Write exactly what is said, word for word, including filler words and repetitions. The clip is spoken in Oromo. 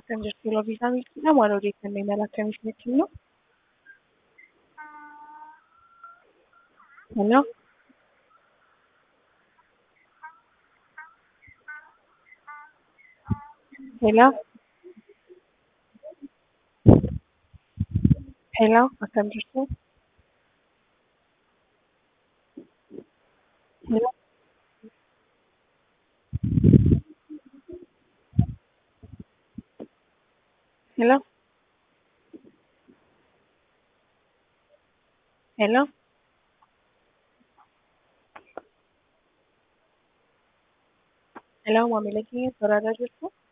Akkam jirtu yeroo viizaa milkiidhaan waan odeeffannoo imala akkamii isinitti himnu? Hello? Hello? Hello? Akkam jirtu? Hello? Hello? Hello? Hello, maamila keenya toorarra jirtu?